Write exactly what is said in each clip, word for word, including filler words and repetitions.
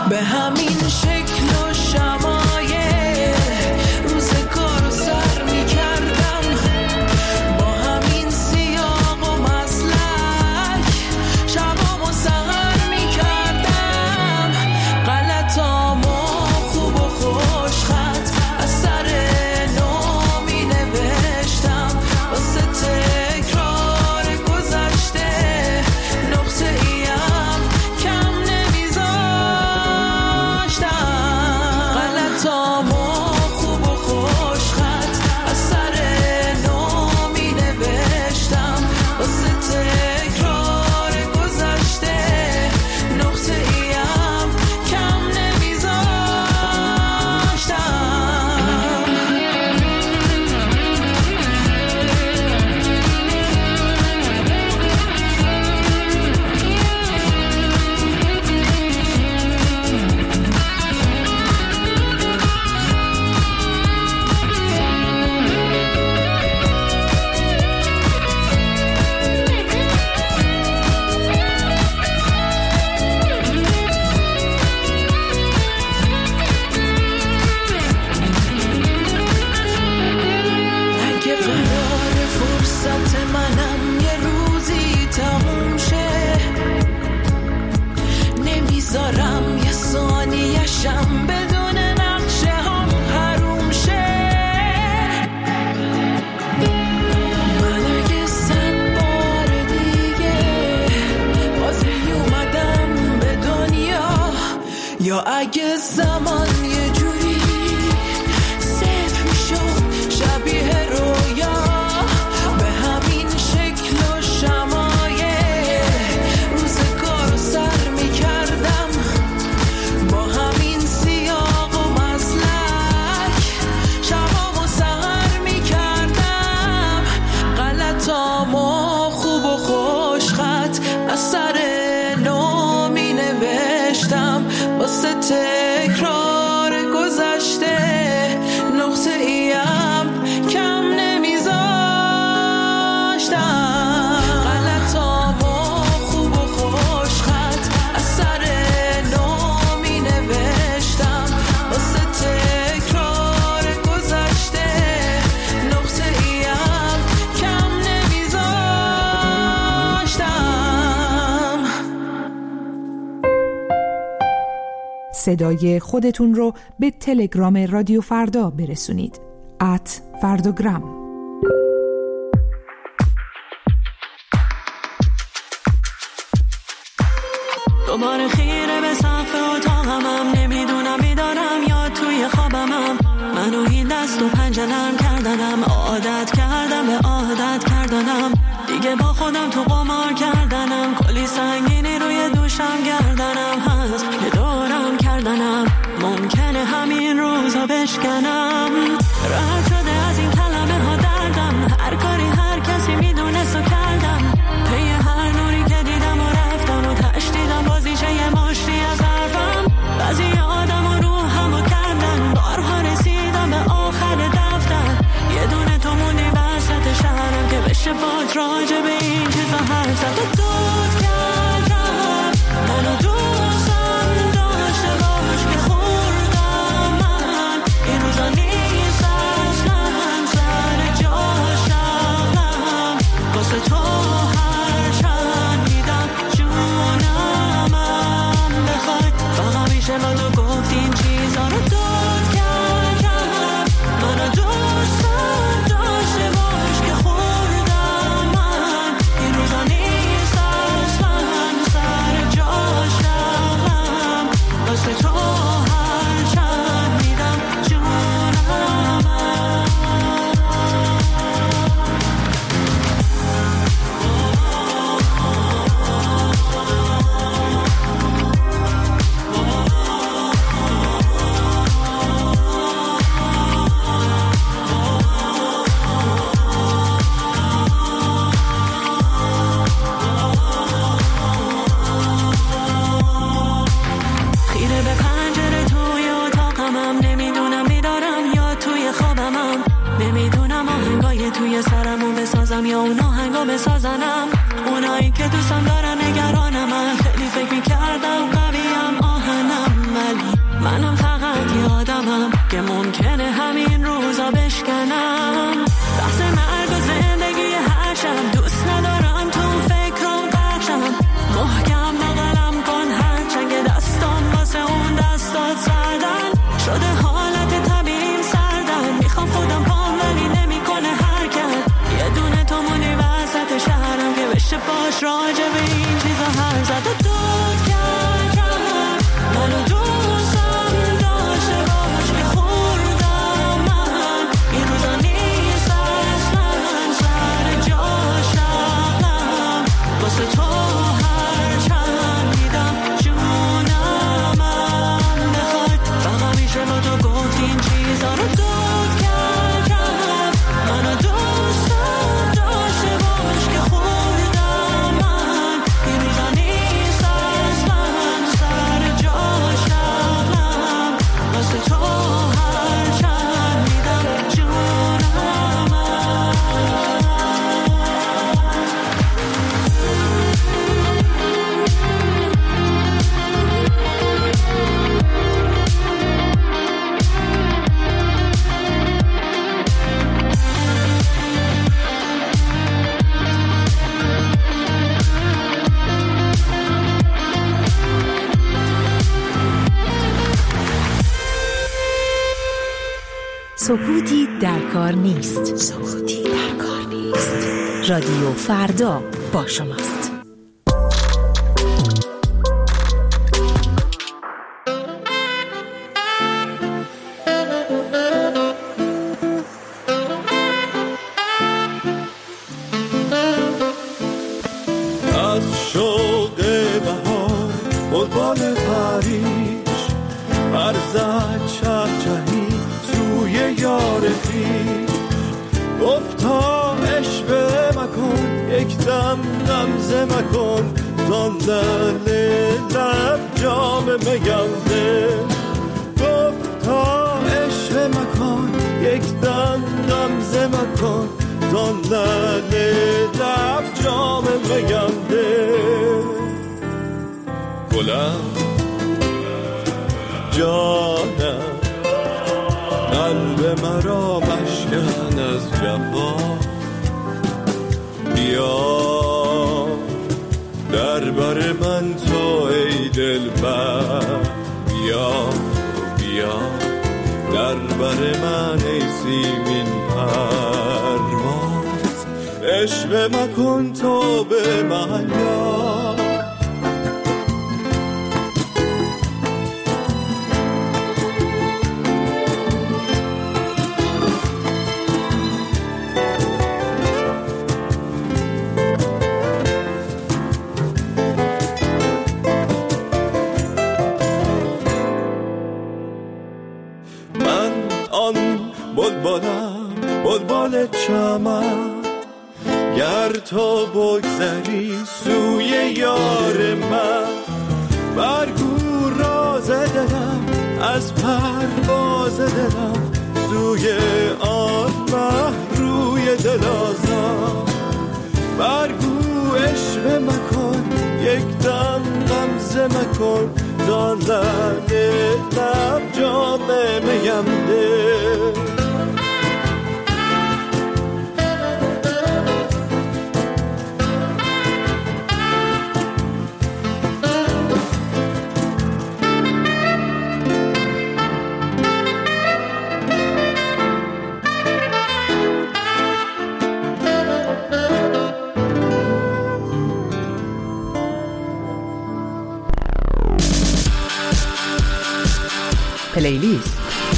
به همین شکل و شمایل روزگار رو سر میکردم، با همین سیاق و مسلک شبامو سهر میکردم، غلطامو خوب و خوش خط از سر نو می نوشتم، واسه تکرار گذشته نقطه ایم کم نمیذاشتم، غلطامو خوب و خوش خط از سر نو می نوشتم، واسه تکرار گذشته نقطه ایم کم نمیذاشتم. اگه قرار فرصت منم یه روزی تموم شه، نمیذارم یه ثانیه‌شم بدون نقشه هم حروم شه. من اگه صد بار دیگه باز میومدم به دنیا، یا اگه زمان یه جوری صفر میشد شبیه رویا، به همین شکل و شمایل روزگار رو سر میکردم، با همین سیاق و مسلک شبامو سهر میکردم، غلطامو خوب و خوش خط از سر نو می نوشتم، واسه تکرار گذشته نقطه ایم کم نمیذاشتم، غلطامو خوب و خوش خط از سر نو می نوشتم، واسه تکرار گذشته نقطه ایم کم نمیذاشتم. صدای خودتون رو به تلگرام رادیو فردا برسونید. ات فرداگرام. دوباره خیره به سقف اتاقمم، نمیدونم بیدارم یا توی خوابمم، منو این دست و پنجه نرم کردنم، عادت کردم به عادت کردنم، دیگه با خودم تو قمار کردنم، کلی سنگینی روی دوشم گردنم هست، یه دورم کردنم، ممکنه همین روزا بشکنم، رد شده از این کلمه ها دردم، هر کاری هر کسی میدونست و کردم، پی هر نوری که دیدم و رفتم و تشدیدم بازیشه یه مشتی از حرفم، بعضی آدم و روحم و کردن، بارها رسیدم به آخر دفتر، یه دونه تو موندی وسط شهرم که بشه باد راجع به این چیزا حرف زد، و دود کردم منو دوستم داشته باش که خوردم من، این روزا نیست اصلا سر جاشم، واسه تو هر چند میدم جونمم بخوای، فقط میشه با تو گفت این چیزا رو دود کردم، منو دوستم داشته باش که خوردم من، این روزا نیست اصلا سر جاشم، واسه تو هر چند میدم جونمم. خیره به پنجره توی اتاقمم، نمیدونم بیدارم یا توی خوابمم، نمیدونم آهنگای توی سرمو بسازم یا اون آهنگا بسازنم، اونایی که دوستم دارن نگرانم، من خیلی فکر میکردم قویم آهنم، اگه ممکنه همین روزا بشکنم. بحث مرگ و زندگی هر شب دوست ندارم تو فکرم قرشم. محکم بغلم کن هر چنگ دستان واسه اون دستات سردن شده حالت طبیعیم سردن. میخوام خودم پام ولی نمیکنه حرکت. یه دونه تو مونی وسط شهرم که بشه باش راجع به این چیزا هر زد و دود کردم. منو دوستم داشته باش که خوردم من این روزا نیست اصلا سر جاش رفتم واسه تو هر چند میدم جونم من بخواد. فقط میشه با تو گفت این چیزا رو دود کردم. منو دوستم داشته باش که خوردم من این روزا نیست اصلا سر جاش رفتم واسه تو هر چند میدم جونم من. سکوتی در کار نیست. سکوتی در کار نیست. رادیو فردا با شماست. از شوق بهار بلبل پریش برزد چهچهی سوی یار خویش. گفتا اشوه مکن یک دم غمزه مکن زان لعل لب جام میم ده. گفتا اشوه مکن یک دم غمزه مکن زان لعل لب جام میم ده. گلم جانم قلب مرا مشکن از جفا. بیا در بر من تو ای دلبر. بیا بیا در بر من ای سیمین پرواز. عشوه مکن تو به من یار. بلبلم بلبل چمن گر تو بگذری سوی یار من. برگو راز دلم از پرواز دلم سوی آن مه روی دلازم. برگو عشوه مکن یک دم غمزه مکن زان لعل لب جام میم ده. پلیلیست.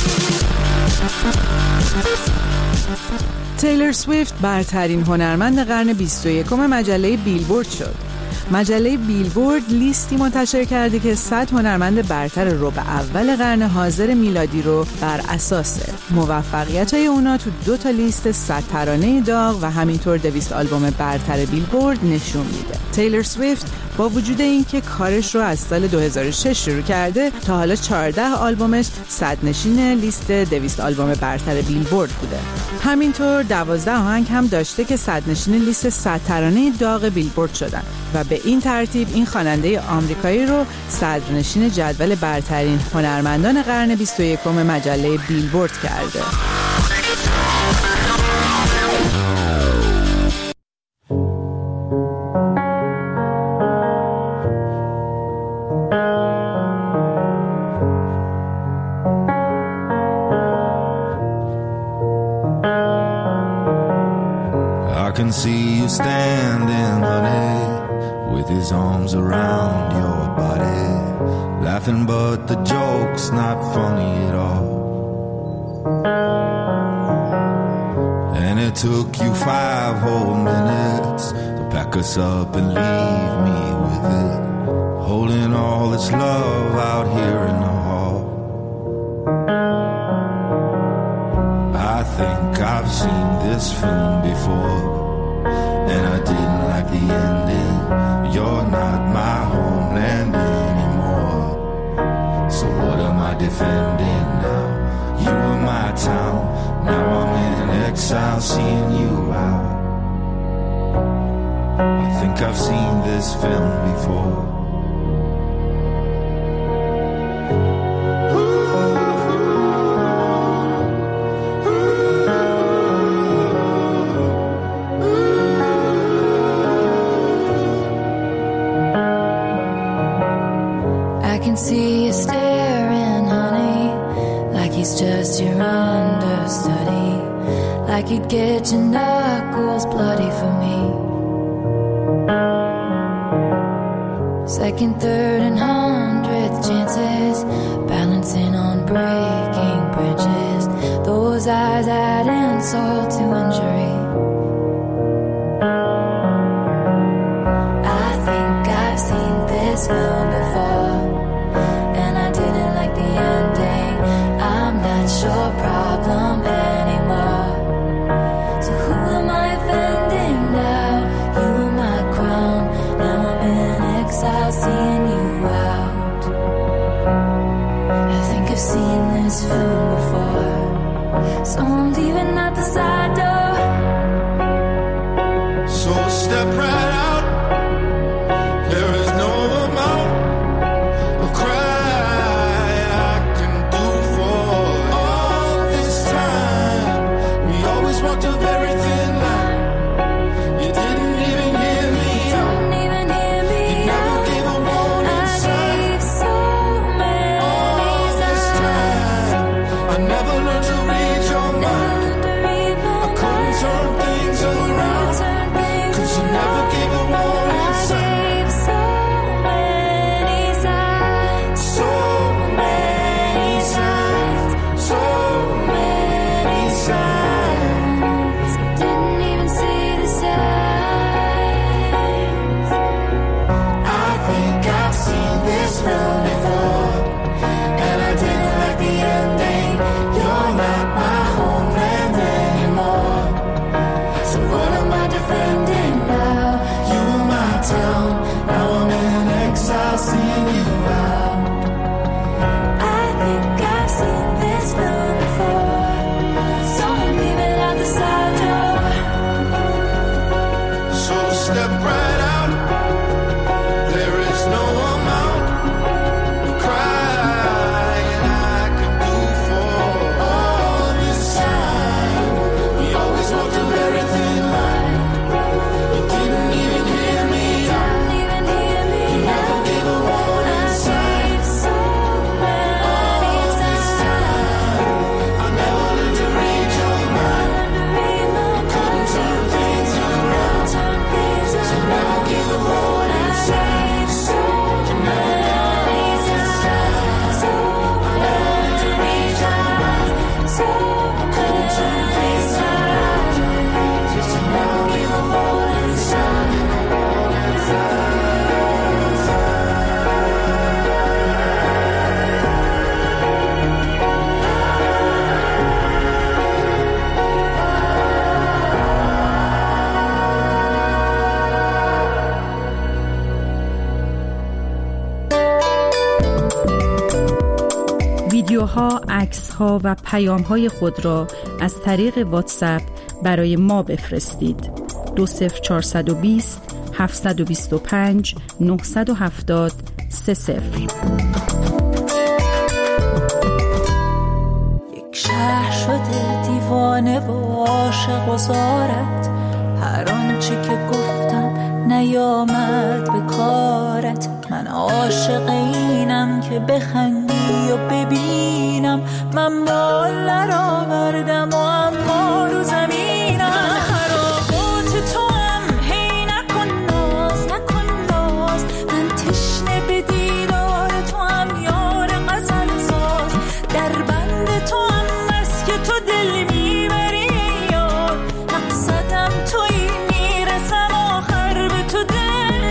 تیلور سویفت برترین هنرمند قرن بیست و یکم مجله بیلبورد شد. مجله بیلبورد لیستی منتشر کرده که صد هنرمند برتر ربع اول قرن حاضر میلادی رو بر اساس موفقیت‌های اونا تو دو تا لیست صد ترانه داغ و همینطور دویست آلبوم برتر بیلبورد نشون میده. تیلور سویفت با وجود اینکه کارش رو از سال دو هزار و شش شروع کرده، تا حالا چهارده آلبومش صدرنشین لیست دویست آلبوم برتر بیلبورد بوده. همینطور دوازده آهنگ هم داشته که صدرنشین لیست صد ترانه داغ بیلبورد شدن و به این ترتیب این خواننده آمریکایی رو صدرنشین جدول برترین هنرمندان قرن بیست و یکم مجله بیلبورد کرده. I can see you standing, honey, with his arms around your body, laughing but the joke's not funny at all. And it took you five whole minutes to pack us up and leave me with it, holding all this love out here in the hall. I think I've seen this film before, and I didn't like the ending. You're not my homeland anymore, so what am I defending now? You were my town, now I'm in exile seeing you out. I think I've seen this film before. See you staring, honey, like he's just your understudy, like you'd get your knuckles bloody for me. Second, third, and hundredth chances, balancing on breaking bridges. Those eyes add insult to injury. I think I've seen this film before, your problem anymore. So who am I offending now? You were my crown, now I'm in exile seeing you out. I think I've seen this film before, so I'm leaving out the side door. So step right out, there is no amount of cry walked a very thin line. You didn't even hear me. Don't even hear me. You never gave a warning sign. I gave so many all this time, I never learned to read your mind. I couldn't turn things around, 'cause you never ویدیوها، عکس‌ها و پیام‌های خود را از طریق واتساپ برای ما بفرستید. دو صفر چهارصد و بیست هفتصد و بیست و پنج نهصد و هفتاد سه صفر. یک شهر شده دیوانه و عاشق و زارت، هر آنچه که گفتم نیامد به کارت. من عاشق اینم که بخندی و ببینم، من بال آوردم و اما رو زمینم. من خرابات تو هم هی نکن ناز، نکن ناز. من تشنه به دیدار تو هم یار غزل ساز، در بند تو هم از که تو دل میبری یار. مقصدم توی میرسم آخر به تو دل.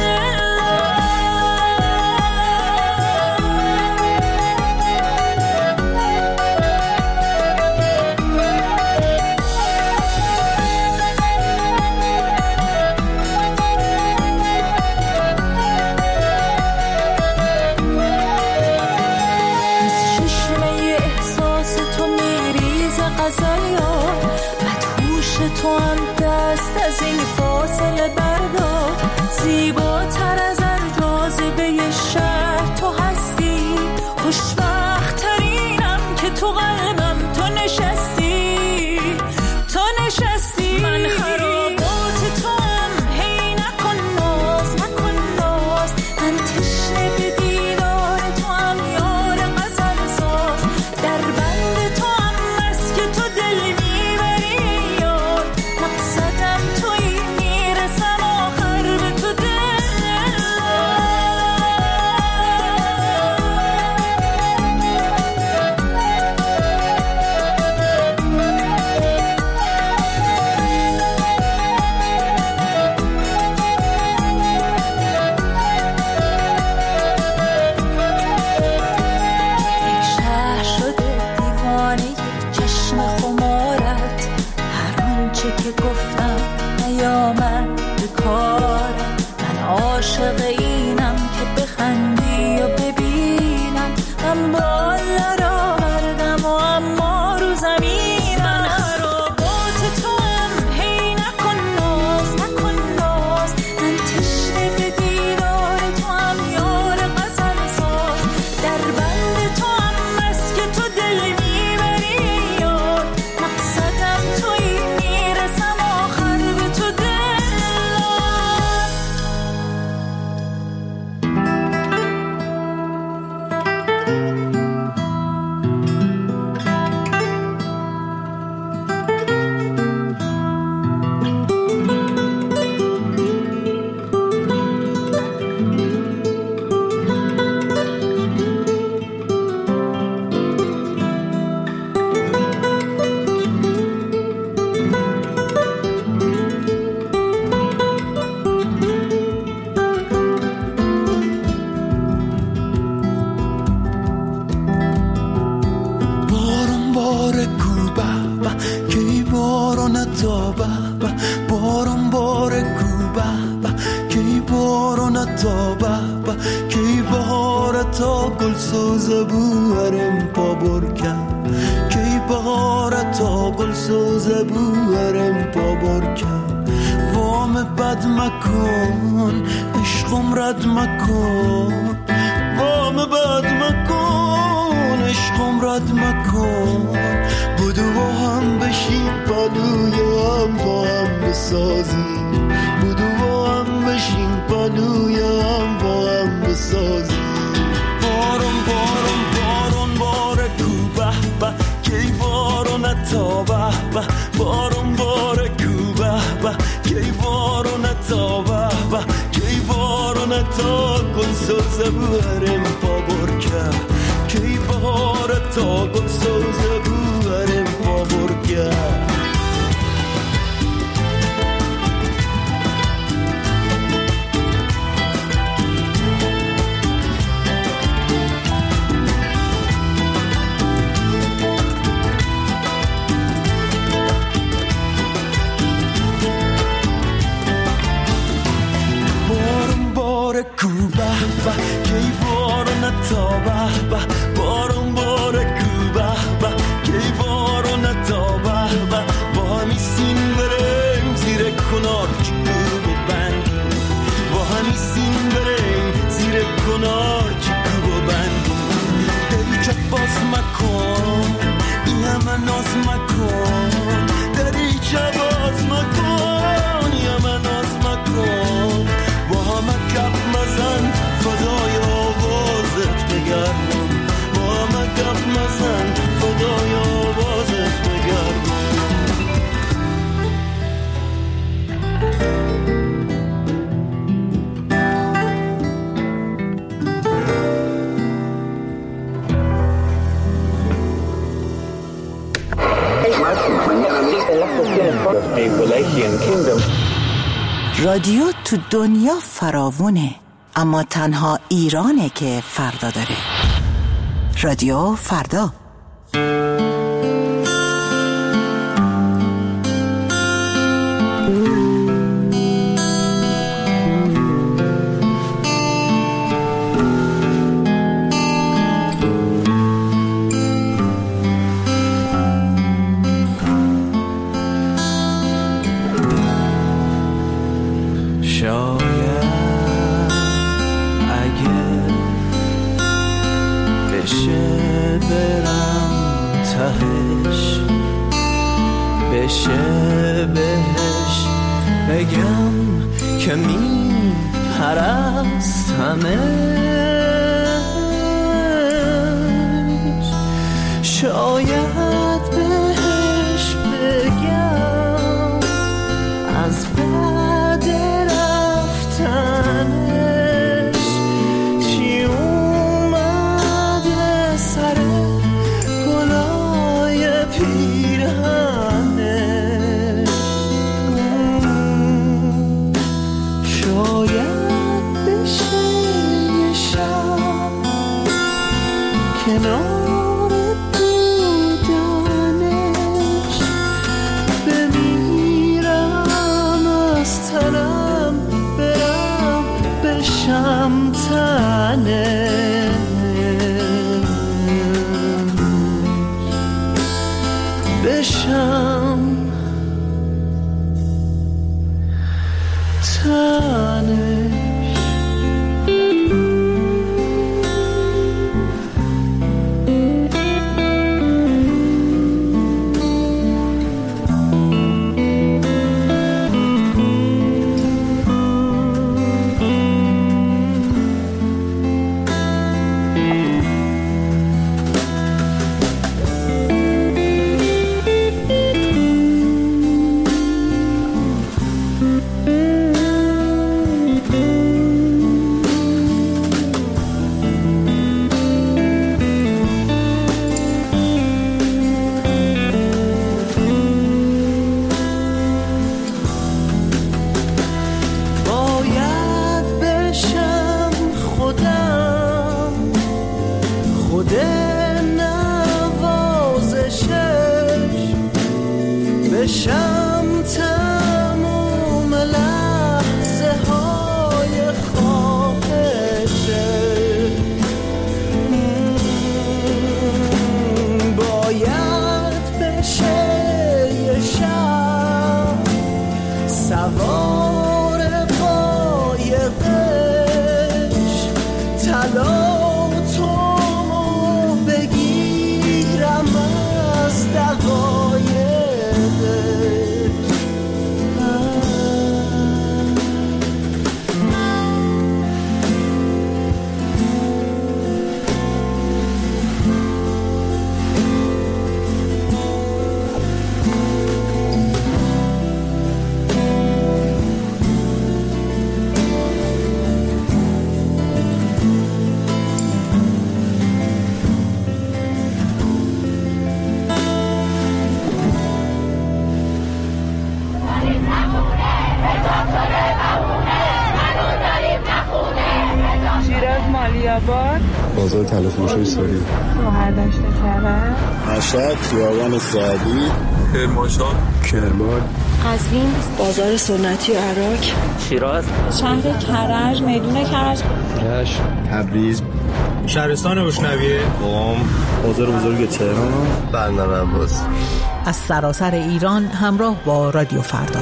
تو هم دست از این فاصله بردار، زیباتر از هر جاذبه شهر تو هستی. خوشبخت ترینم که تو قلبم تو نشستی، تو نشستی. من خرابات تو هم هی نکن ناز، نکن ناز. من تشنه به دیدار تو هم یار غزل ساز، در بند تو هم از که تو دل میبری یار. مقصدم توی میرسم آخر به تو دل. یک شهر شده دیوانه چشم خمارت، هر آنچه که گفتم نیامد به کارت. من عاشق اینم که بخندی و ببینم، من بال آوردم و اما رو زمینم. من خرابات تو هم هی نکن ناز، نکن ناز. من تشنه به دیدار تو هم یار غزل ساز، در بند تو هم از که تو دل میبری یار. مقصدم توی میرسم آخر به تو دل. بارون باره کو بابا کی بارون تا بابا، بارون باره کو بابا کی بارون تا بابا، کی بهار تا گل سوز بوارم پا برکم، کی بهار تا گل سوز بوارم پا برکم. وام بد مکن عشقم رد مکن، وام بد مکن عشقم رد مکن. بودو با هم بشیم پلوی هم با هم بسازیم، بودو با هم بشیم پلوی هم با هم بسازیم. بارون بارون بارون باره کو بابا کی بارون تا بابا، بارون باره کو بابا کی بارون تا بابا، کی بارون تا گل سوز بوارم پا برکم، کی بهار تا گل سوز بوارم پا برکم. کو بابا کی بارون تا بابا، بارون باره کو من ناز مکن دریچه باز مکن یا من ناز مکن با همه گپ مزن فدای آوازت بگردم با همه گپ مزن فدای آوازت بگردم رادیو تو دنیا فراوونه، اما تنها ایرانه که فردا داره. رادیو فردا. بشه بهش بگم که می پرستمش شاید بهش بگم از بعد رفتنش چی اومده سر گلای پیرهن کنار بودنش بمیرم از تنم برم بشم تنش بشم تنش بشم تموم لحظه های خواهشه باید بشه یه شب سوار قایقش طلا تو بگیرم از دقایق بازار تلفروشی ساری شهردشت کرد مشهد خیابان سعدی کرمانشاه کرمان قزوین بازار سنتی عراق شیراز شهر کرج میدون کرج رشت تبریز شهرستان روشنویه قم بازار بزرگ تهران بندر عباس از سراسر ایران همراه با رادیو فردا.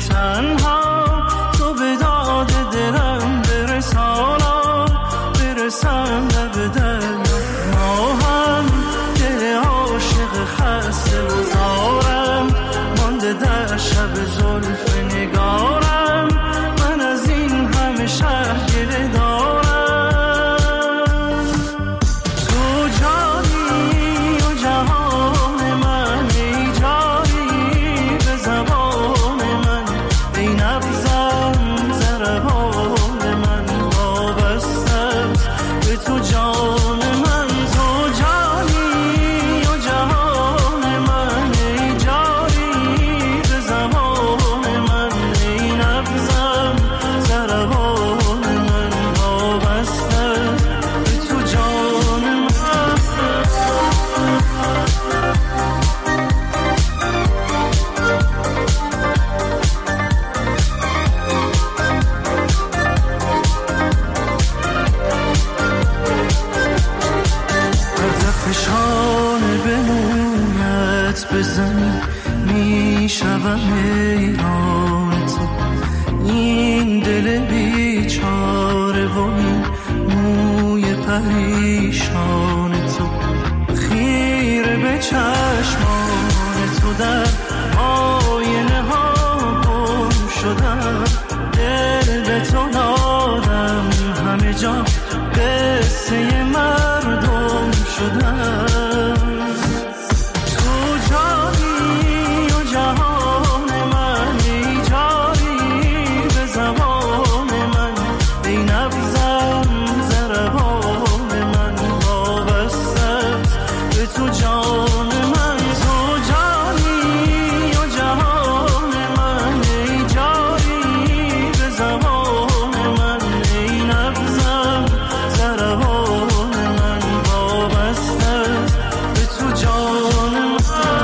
تنها تو به داد دلم برسانا برسم لب دریا ما هم دل عاشق خسته و زارم مانده در شب زلف نگارم من از این همه شهر گله دارم تو جانی و جهان من ای جایی به زبان من ای نبضم ضربان من وابسته است به تو جان من تو جانی و جهان من ای جایی به زبان من ای نبضم ضربان من وابسته است به تو جان من هر دفعه شانه به مویت بزنی میشوم حیران تو این دل بیچاره و این موی پریشان تو خیره به چشمان تو در آینه ها گم شدم دل به تو دادم همه جا قصه مردم شدم تو جانی و جهان من ای جایی به زبان من ای نبضم ضربان من وابسته است به تو جان من تو جانی و جهان من ای جایی به زبان من ای نبضم ضربان من وابسته است به تو جان من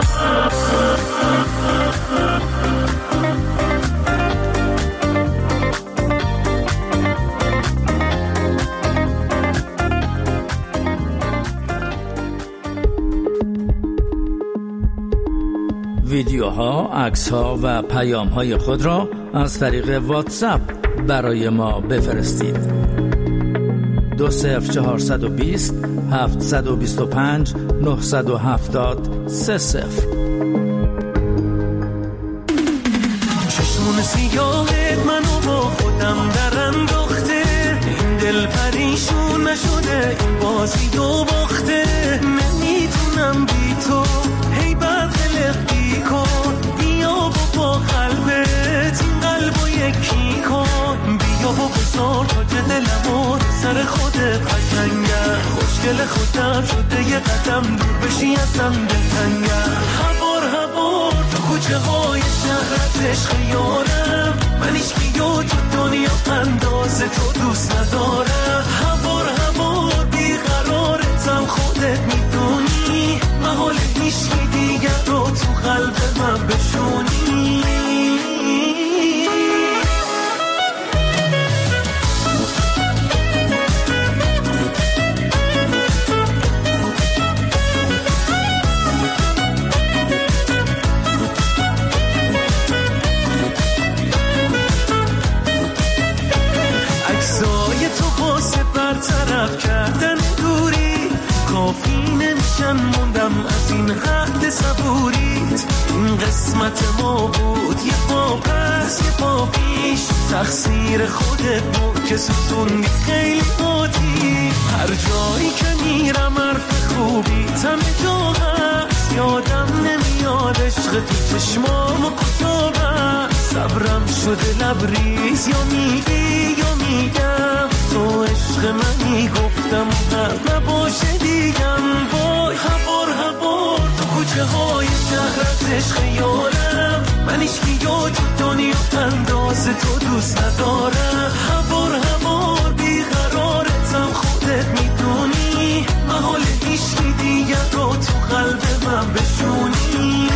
ویدیوها، عکس‌ها و پیام‌های خود را از طریق واتساپ برای ما بفرستید. دو صفر چهارصد و بیست هفتصد و بیست و پنج نهصد و هفتاد سه صفر. چشمون سیاهت منو با خودم در انداخته این دل پریشون نشده این بازی دو باخته نمیتونم بی تو هی برقلقی کن بیا و با قلبت این قلبو یکی کن بیا و بزار تا که دلمو سر خودت قشنگه خوشگل خودم شده یه قدم دور بشی ازم دلتنگه هوار هوار تو کوچه های شهرت عشق یارم من ایش بیو تو دنیا انداز تو دوست ندارم هوار هوار بیقرارتم خودت میدونی محال هیچکی دیگر رو تو قلب من بشونی عکسای تو واسه برطرف کردن دوری کافی نمیشن موندم از این حد صبوریت این قسمت ما بود یه پا پس یه پا پیش تقصیر خودت بود که ستوندی خیلی بودی هر جایی که میرم حرف خوبی تم جا هست یادم نمیاد عشق تو چشمامو کجا بست صبرم شده لبریز یا میگی یا میگم تو عشق منی گفتم نه نباشه دیگم وای هوار هوار تو کوچه های شهرت عشق یارم من ایشکی یا تو دنیا انداز تو دوست ندارم هوار هوار بیقرارتم خودت میدونی محال ایشکی دیگر رو تو قلب من بشونی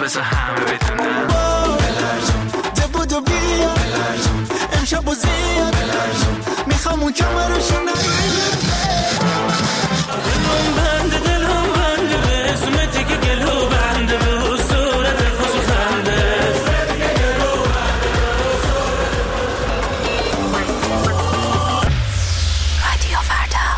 بذار همه بدونم بلرزون ده بودو بیا بلرزون امشب و زیاد بلرزون میخوام اون کمرشو نگیر دلم بنده دلم بنده به اسمتی که گلو بنده به صورت خوش خنده رادیو فردا.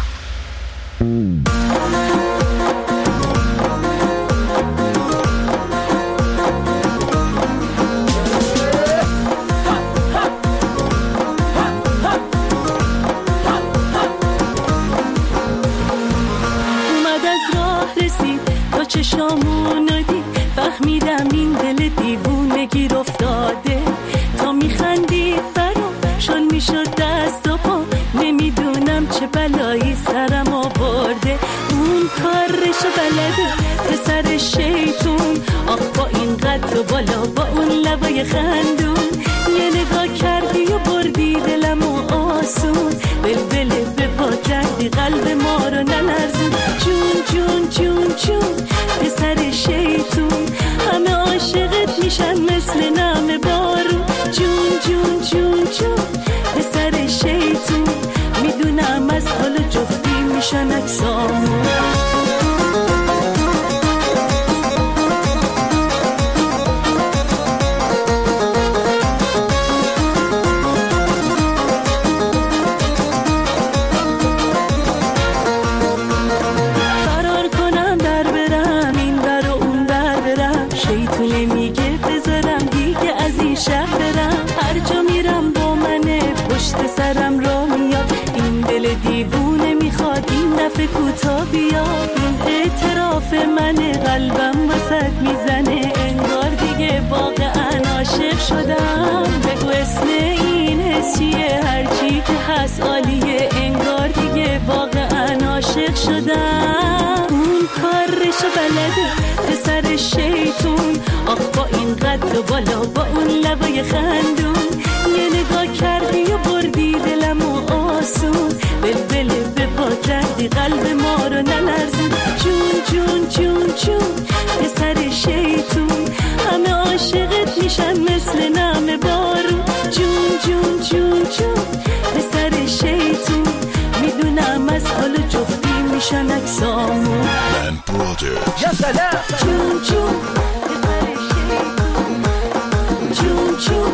چشامونو دید فهمیدم این دل دیوونه گیر افتاده تا میخندید برام شل میشد دست و پا نمیدونم چه بلایی سرم آورده اون کارشو بلده پسر شیطون آخ با این قد و بالا با اون لبای خندون یه نگاه کردی و بردی دلم و آسون بلبل به پا کردی قلب ما رو نلرزون جون جون جون جون پسر شیطون همه عاشقت میشن مثل نم بارون جون جون جون جون پسر شیطون میدونم از حال جفتی میشن اکسامون سرم را میاد این دل دیوونه میخواد این دفعه کوتا بیاد این اعتراف منه قلبم وسط میزنه انگار دیگه واقعا عاشق شدم بگو اسم این حس چیه هرچی که هست عالیه انگار دیگه واقعا عاشق شدم اون کارشو بلده پسر شیطون آخ با این قد و بالا با اون لبای خندون یه نگاه کردی و بردی دلم و آسون بلبل به پا کردی قلب ما رو نلرزون جون جون جون جون پسر شیطون همه عاشقت میشن مثل نم بارون جون جون جون جون پسر شیطون میدونم از حال جفتی میشن اکسامون یا سلام جون جون پسر شیطون جون جون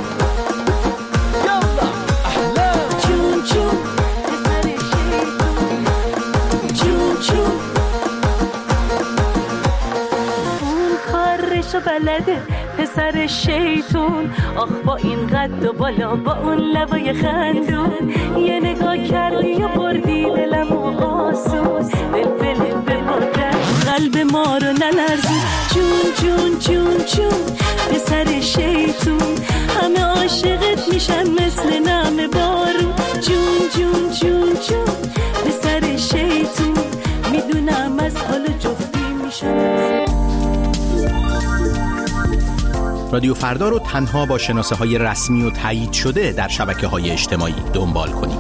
بلده پسر شیطون آخ با این قد و بالا با اون لبای خندون یه نگاه کردی و بردی دلم و آسون بلبل به پاکر قلب ما رو نلرزون جون جون جون جون پسر شیطون همه عاشقت میشن مثل نم بارون جون جون جون جون پسر شیطون میدونم از حال جفتی میشن. رادیو فردا رو تنها با شناسه های رسمی و تایید شده در شبکه های اجتماعی دنبال کنید.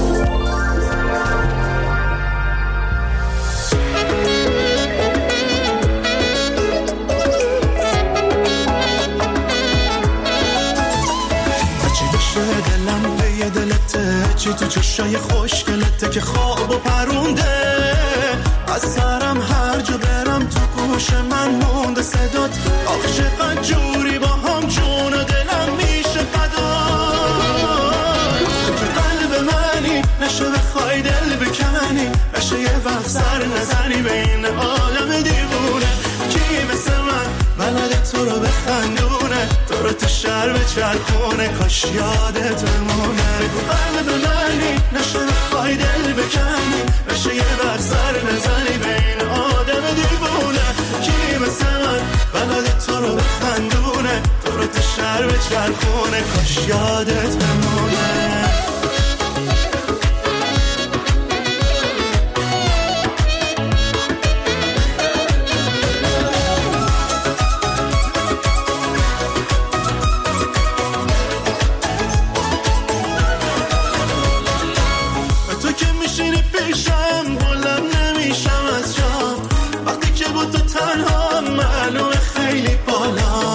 چی میشه دلم به یه دلته چی تو چشای خوشگلته که خواب و پرونده از سرم هر جا برم تو گوش من مونده صدات آخ چقدر جوری با هم جون و دلم میشه فدا تو که قلب منی نشه بخوای دل بکنی نشه یه وقت سر نزنی به این عالم دیوونه کی مثل من بلد تو رو بخندونه تو رو تو شهر به چرخونه کاش یادت بمونه بگو قلب منی نشه بخوای دل بکنی نشه یه وقت سر نزنی به این آدم دیوونه کی مثل من بلد تو رو بخندونه تو رو تو شهر به چرخونه کاش یادت بمونه. تنها معلومه خیلی بالا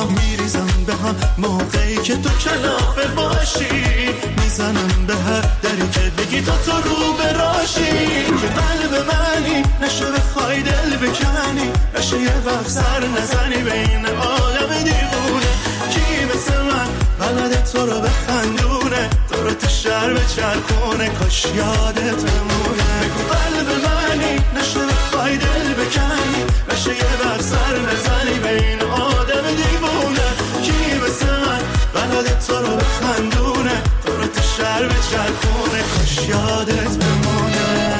ها موقعی که تو کلافه باشی، میزنم به هر دری که بگی تا تو رو براشی. که قلب منی نشه بخوای دل بکنی، نشه یه وقت سر نزنی بین عالم دیوونه. کی مثل من بلد تو رو بخندونه، تو رو تو شهر به چرخونه، کاش یادت بمونه. بگو قلب منی نشه بخوای دل بکنی، نشه یه وقت سر نزنی بین آدم دیوونه. کی مثل من بلد تو رو بخندونه، تو رو تو شهر به چرخونه، کاش یادت بمونه.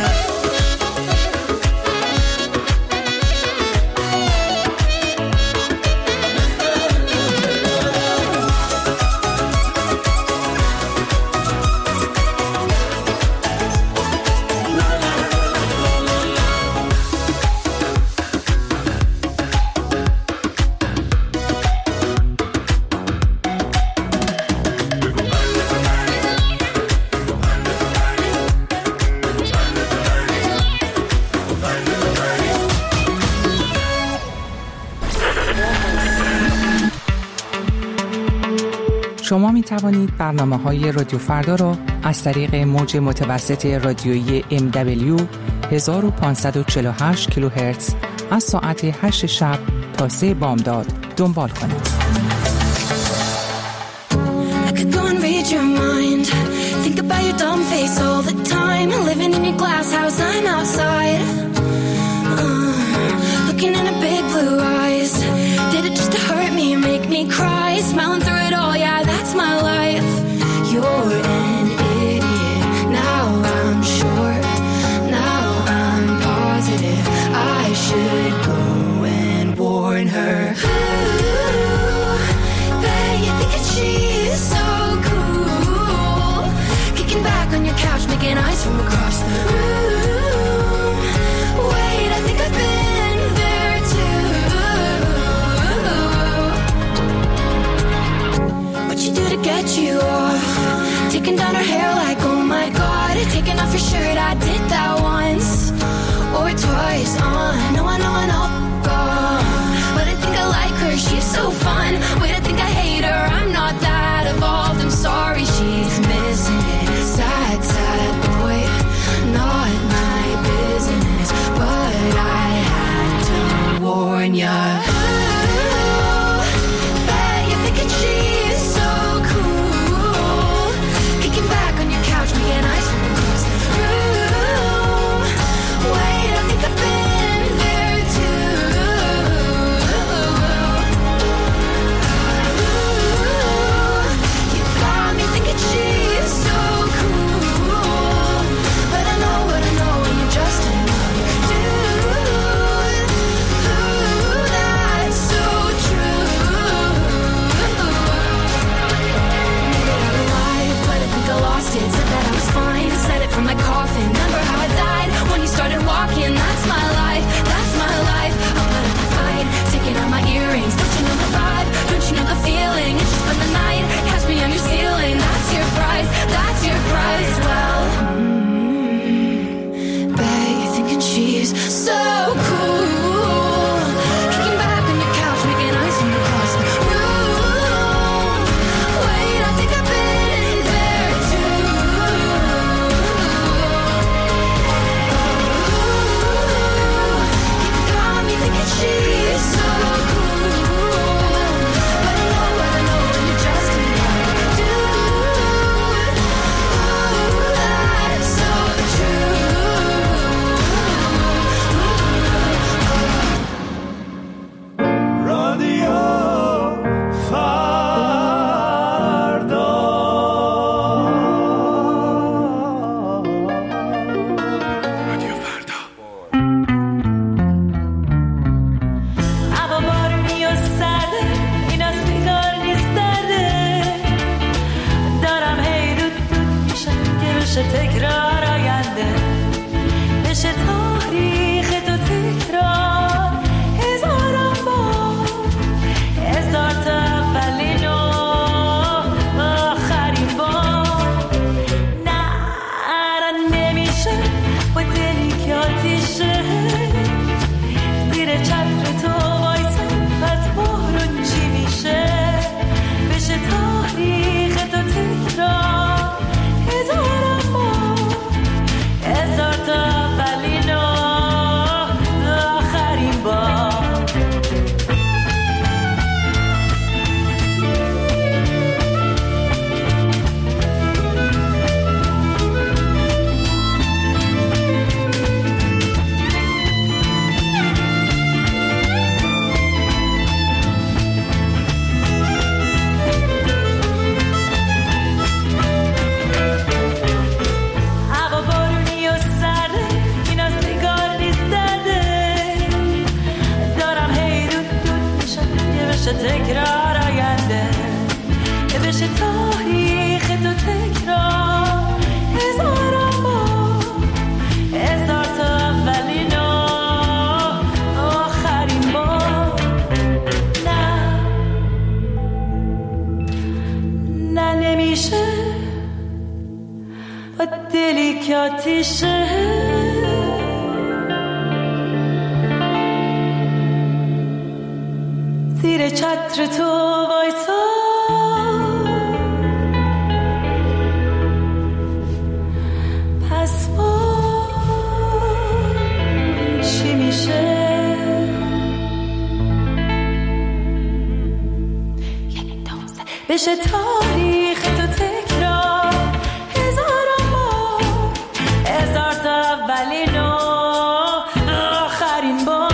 شما می توانید برنامه‌های رادیو فردا را از طریق موج متوسط رادیویی ام دبلیو هزار و پانصد و چهل و هشت کیلوهرتز از ساعت هشت شب تا سه بامداد دنبال کنید. I could go and read your mind. Think about your dumb face all the time. Living in your glass house, I'm outside. Uh, looking in her big blue eyes. Did it just to hurt me and make me cry? Smiling through it all, yeah, that's my life. You're an idiot. Now I'm sure. Now I'm positive. I should go and warn her. Ooh, bet you think that she's so cool. Kicking back on your couch, making eyes from across the room. Wait, I think I've been there too. What you do to get you off? Taking down her hair like, oh my god. Taking off your shirt, I did that once or twice. On, uh, no, I know, I know. But I think I like her, she's so fun. Wait, I think I hate her, I'm not that evolved. I'm sorry, she's missing it. Sad, sad boy, not my business. But I had to warn ya. Ooh, bet you're thinking she's so cool. Kicking back on your couch, making eyes from across the room. بشه تکرار آینده، که بشه تاریخ تو تکرار هزاران بار، هزار تا اولین و آخرین بار. نه نه نمیشه با دلی که آتیشه زیر چتر تو وایسا، پس ما چی میشه؟ یک دوزه بشه تاریخ تو تکرار هزاران بار، هزار تا اولین و آخرین بار.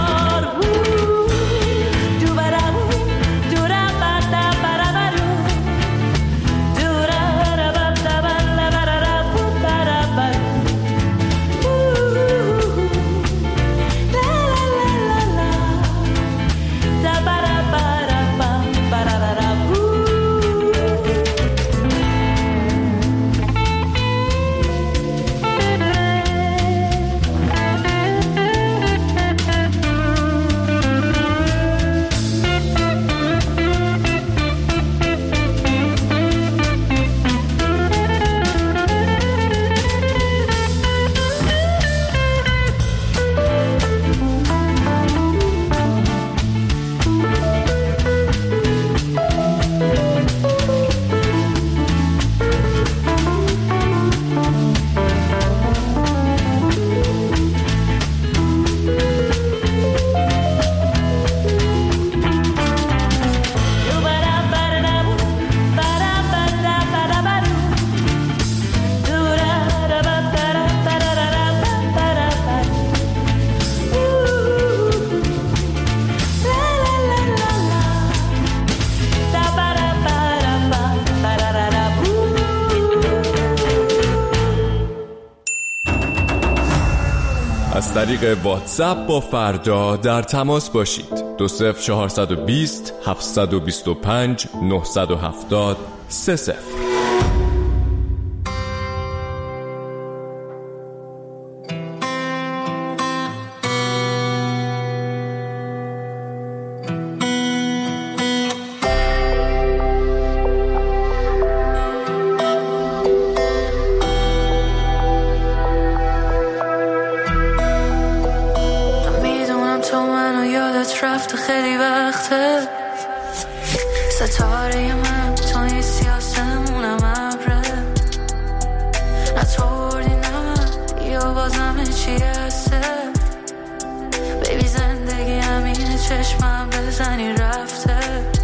از طریق واتساپ با فردا در تماس باشید. دو صفر چهارصد و بیست هفتصد و بیست و پنج نهصد و هفتاد سه صفر. رفته خیلی وقته ستاره من تا این سیاسمونم ابره نتوردی نه من یا باز همه چی هسته بیبی زندگی همینه چشمم بزنی رفته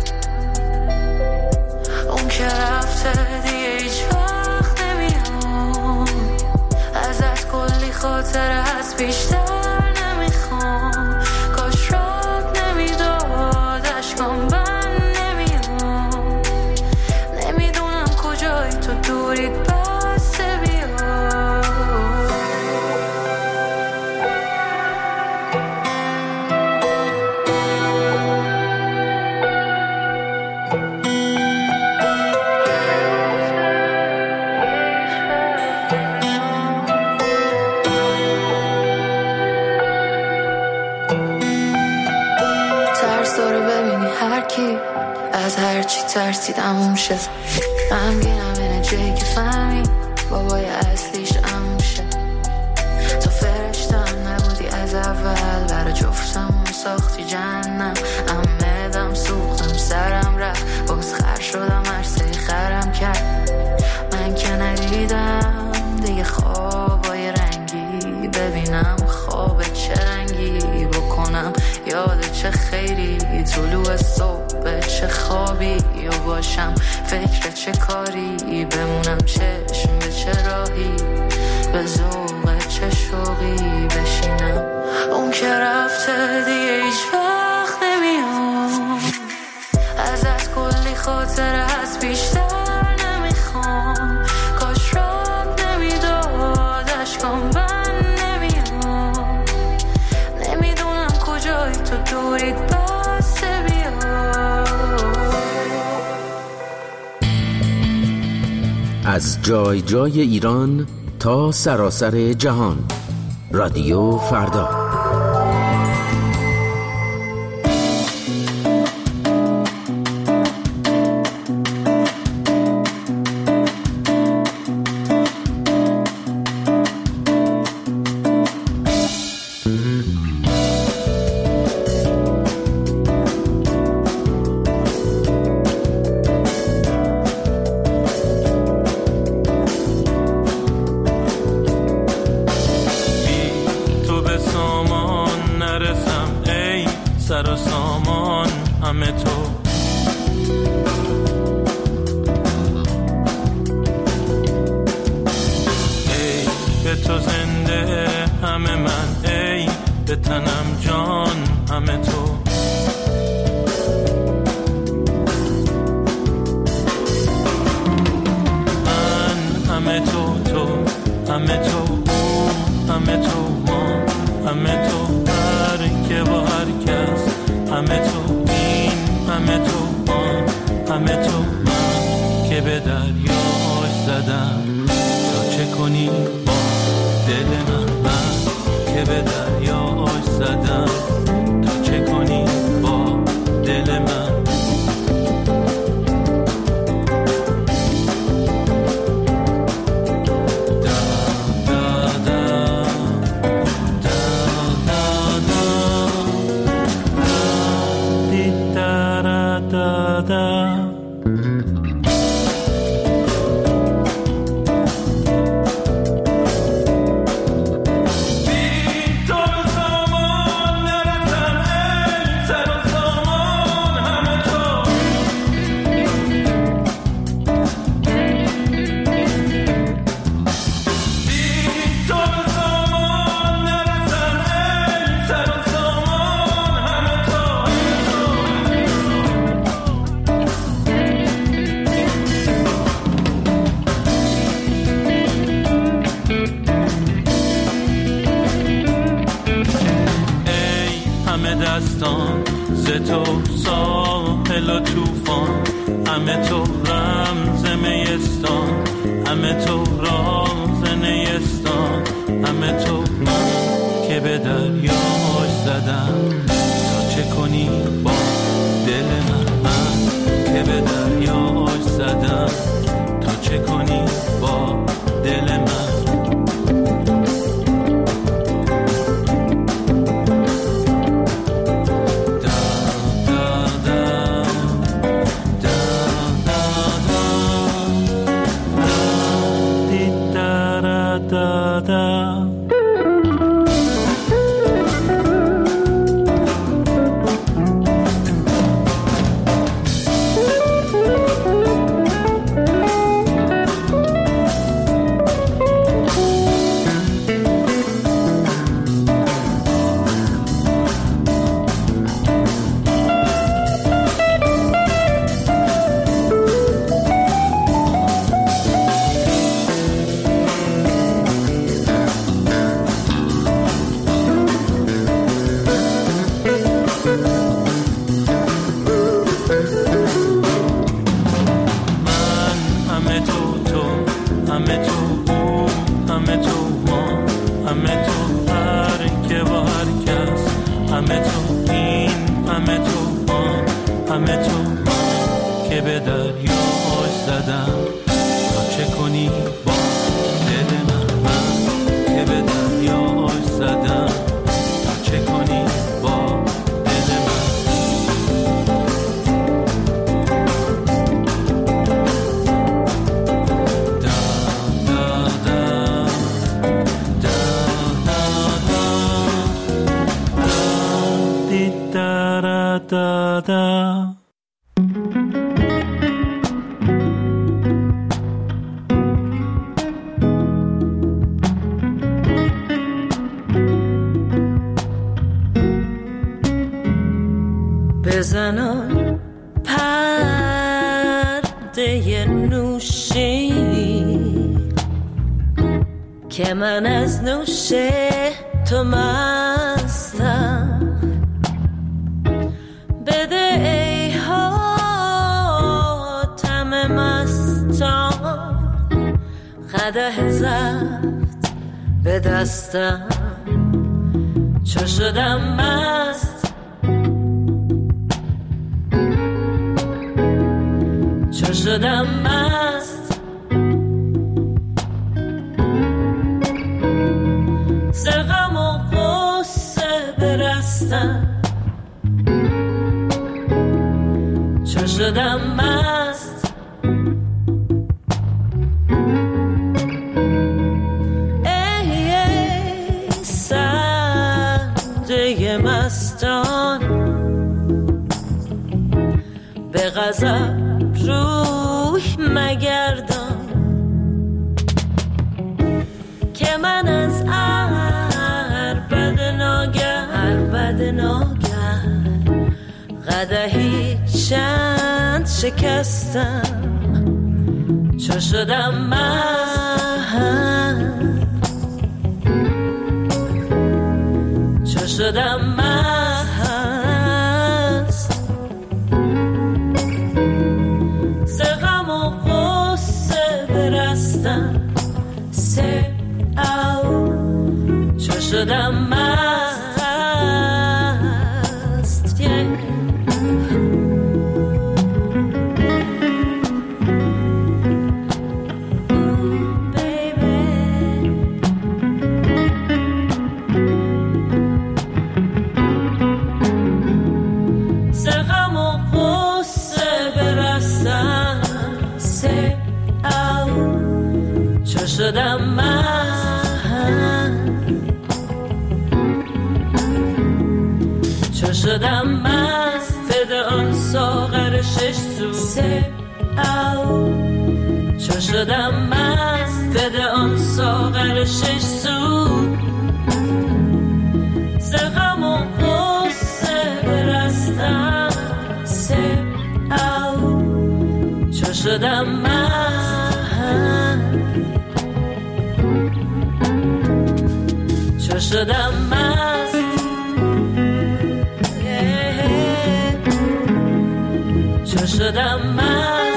اون که رفته دیگه هیچ وقت نمیام ازت کلی خاطره هست بیشتر نمیخوام کاش رات نمیداد اشکام بند نمیام نمیدونم کجایی تو دوریت بسته بیا از هر چی ترسید اموم شه غمگینم اینه جایی که فهمی بابای اصلیش اموم شه تو فرشتم نبودی از اول برا جفتمون ساختی جهنم امدم سوختم سرم رفت باز خر شدم عرصه خرم کرد من که ندیدم دیگه خوابای رنگی ببینم خواب چه رنگی بکنم یاد چه خیری طلوع صبح چه خوابی یا باشم فکر چه کاری بمونم چشم به چه راهی به ذوق چه شوقی بشینم اون که رفته دیگه هیچ وقت نمیام ازت کلی خاطره هست بیشتر نمیخوام کاش رات نمیداد اشکام بند نمیام نمیدونم کجایی تو دوریت بسته بیا از جای جای ایران تا سراسر جهان. رادیو فردا. سر و سامان همه تو، ای به تو زنده همه من، ای به تنم جان همه تو. من همه تو، تو همه تو، او همه تو، ما همه تو، هر که با هر کس همه تو، این همه تو، آن همه تو. من که به دریاش زدم تا چه کنی با دل من، من که به دریاش زدم تا چه کنی با دل من. دستان ز تو ساحل و توفان، همه تو رمز میستان، همه تو راز نیستان، همه تو. من که به دریاش زدم تا چه کنی با دل من، من که به دریاش زدم تا چه کنی با دل من. بزنم پرده نوشی که من از نوش تو مستم، بده ای حاتم مستان قدح زفت به دستم چو شدم مست چو شدم مست ز غم و غصه برستم چو شدم مست ای ای سرده مستان به غضب روی مگردان که من از عربد ناگه عربد ناگه قدحی چند شکستم چو شدم من چو شدم مست ز غم و غصه برستم سه او چو شدم مست شدم من چو شدم مست بده آن ساغر شش سو سه او چو شدم مست بده آن ساغر شش سو ز غم و غصه برستم سه او چو شدم من چو شدم مست چو شدم مست